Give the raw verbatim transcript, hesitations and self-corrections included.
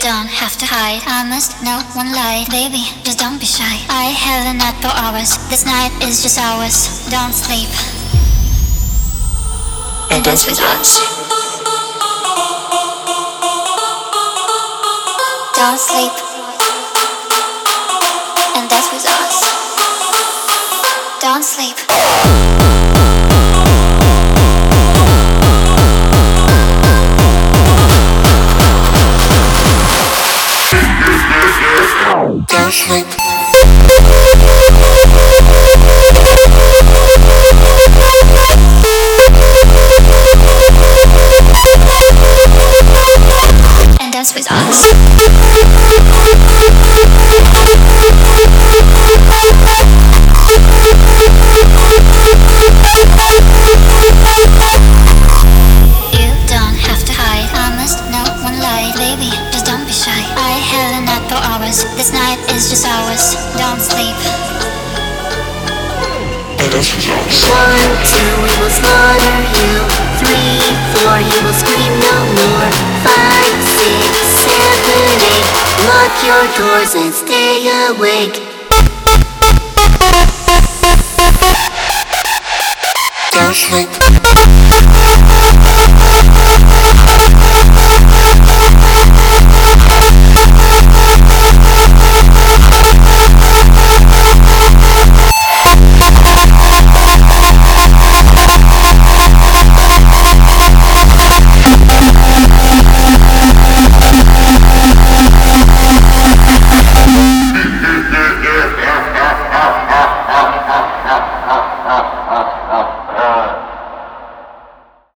don't have to hide. I must know one lie. Baby, just don't be shy. I have a night for hours. This night is just ours. Don't sleep and dance with us. Don't sleep and dance with us. Don't sleep. Don't sleep. And dance with us. You don't have to hide. I must know one lie. Baby, just don't be shy. I have a night for hours. This night is just ours. Don't sleep. One, two, we will slaughter you. Three, four, you will scream no more. Five, six, seven, eight. Lock your doors and stay awake. Don't sleep.